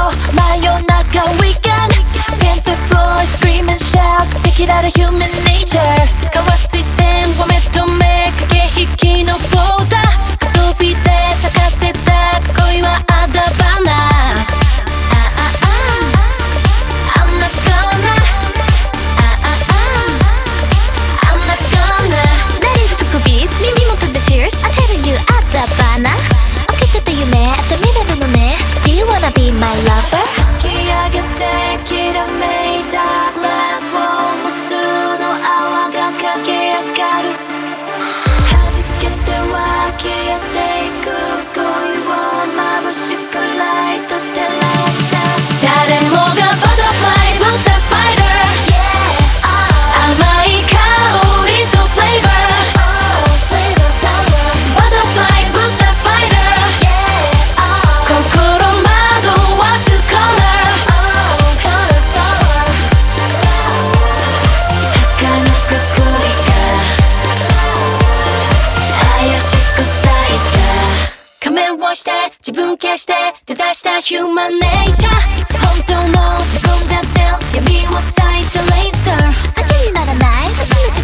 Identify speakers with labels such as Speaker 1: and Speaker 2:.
Speaker 1: 真夜中 weekend Dance floor scream and shout 赤裸々 human nature 交わす視線を目と目駆け引きのボーダー遊びで咲かせた恋はあだ花I'm not gonna I'm not gonna 慣れるとこビーツ耳元で Cheers I tell you あだ花起きてた夢って見れるのね Do you wanna be my lover? 突き上げてきらめいたグラスを無数の泡が駆け上がる弾けては消えていく恋を眩しくライト照らした誰もがバタフライブッダスパイダー甘い香りとフレーバーバタフライブッダスパイダー心惑わすコラ儚く恋が怪しく咲いた仮面をして自分消して手出したヒューマンネイチャー本当の自分が出す闇を咲いたレーザー当てにならない初めて